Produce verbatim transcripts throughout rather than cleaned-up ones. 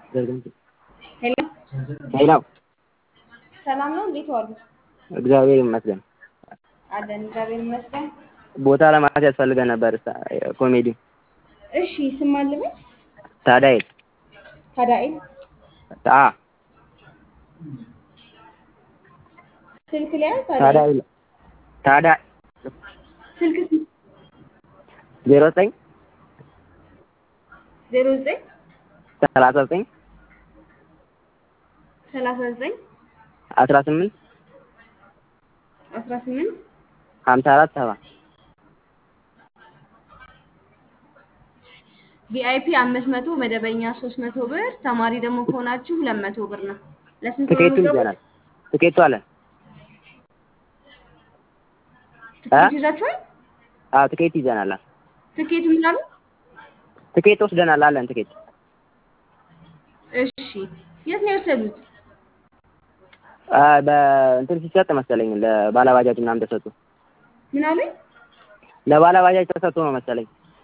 ሄሎ ሄሎ ሰላም ነው? እንዴት ዋሉ? እግዚአብሔር ይመስገን። አለን እግዚአብሔር ይመስገን። ቦታ ለማለት ያስፈልገን ነበር ኮሜዲ። እሺ ስም አለበት? ታዳኤል ታዳኤል አ ስልክ ላይ ታዳኤል ታዳኤል ታዳ ስልክ ዜሮ ዘጠኝ ዜሮ ዘጠኝ ሰላሳ ዘጠኝ ሰላሳ ዘጠኝ አስራ ስምንት አስራ ስምንት ሀምሳ አራት ሰባ ቪአይፒ አምስት መቶ መደበኛ ሶስት መቶ ብር ተማሪ ደግሞ ከሆናችሁ ሁለት መቶ ብር ነው። ለስንት ነው ትኬቱ የምትገቡት? ይዘናል። ትኬቱ አለ። ትኬት ይዛችኋል? አዎ ትኬት ይዘናል። ትኬቱ ምን አሉ? ትኬት ወስደናል አለን ትኬት። እሺ የት ነው የወሰዱት? አ በእንትን ሲሰጥ መሰለኝ ለባለባጃጅ ምናምን ተሰጡ። ምን አሉኝ? ለባለባጃጅ ተሰጥቶ ነው መሰለኝ።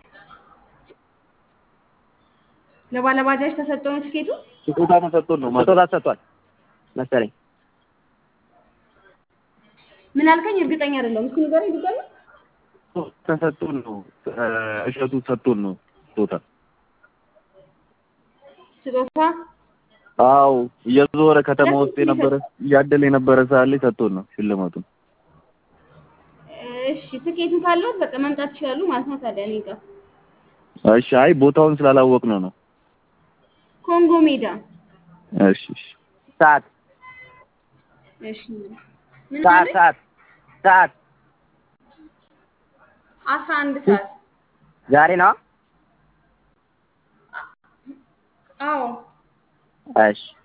ለባለባጃጅ ተሰጠው ነው ትኬቱ? ስጦታ ተሰጥቶ ነው ስጦታ ተሰጥቷል መሰለኝ። ምን አልከኝ? እርግጠኛ አይደለሁም። እስኪ ንገረኝ ድጋሚ። ተሰጥቶ ነው እሸቱ ሰጥቶን ነው ስጦታ። ስጦታ? አዎ እየዞረ ከተማ ውስጥ የነበረ እያደለ የነበረ ሰዓት ላይ ሰጥቶን ነው ሽልማቱን። እሺ ትኬቱ ካለው በቃ መምጣት ይችላሉ ማለት ነው። ታዲያ እኔ ጋር እሺ አይ ቦታውን ስላላወቅነው ነው። ኮንጎ ሜዳ። እሺ እሺ ሰዓት እሺ ምን ሰዓት አለ? ሰዓት ሰዓት አስራ አንድ ሰዓት ዛሬ ነው። አዎ እሺ